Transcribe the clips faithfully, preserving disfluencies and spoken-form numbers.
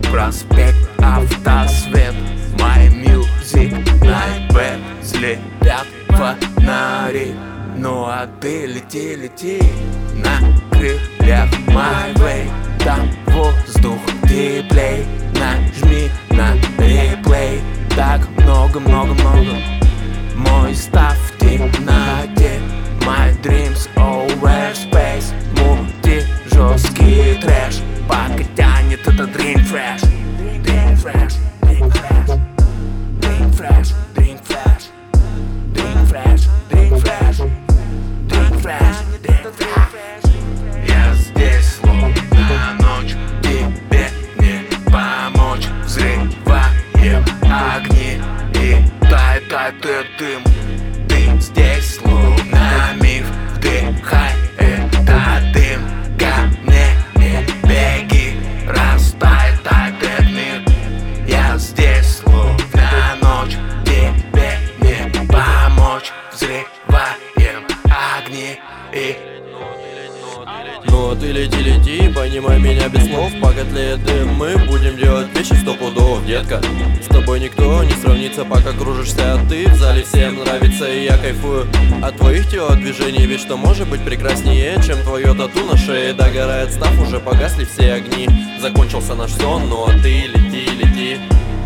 проспект, автосвет, My Music Night, взлетят фонари. Ну а ты лети, лети на крыльях My Way. Там воздух теплей, нажми на реплей. Так много-много-много. Мой став в темноте, My dreams over space. Мути жесткий трэш, пока тянет это Dream Fresh. Dream Fresh, Dream Fresh, Dream Fresh, Dream Fresh, Dream Fresh, Dream Fresh, Dream Fresh, Dream Fresh. Я здесь словно ночь, тебе не помочь. Взрываем огни и тает, тает дым. Ты здесь словно миф, вдыхай этот дым. Ко мне не беги, растает этот мир. Я здесь словно ночь, тебе не помочь. Взрываем огни и... Ну а ты лети, лети, понимай меня без слов. Пока тлеет дым, мы будем делать вещи сто пудов, детка. С тобой никто не сравнится, пока кружишься, а ты в зале всем нравится. И я кайфую от твоих телодвижений, ведь что может быть прекраснее, чем твое тату на шее. Догорает став, уже погасли все огни. Закончился наш сон, ну а ты лети, лети.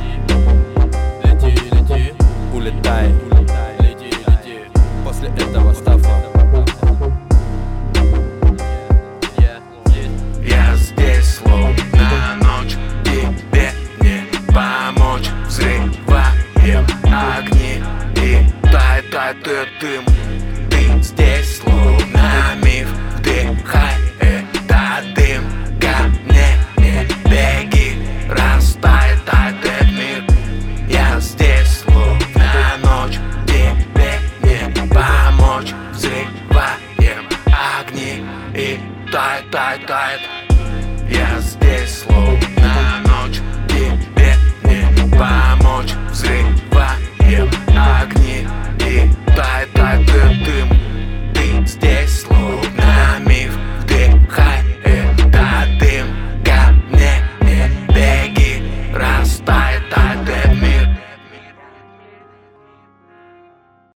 Лети, лети, улетай, улетай, лети, лети. После этого стафа я здесь словно ночь, тебе не помочь. Взрываем огни и тает, тает дым.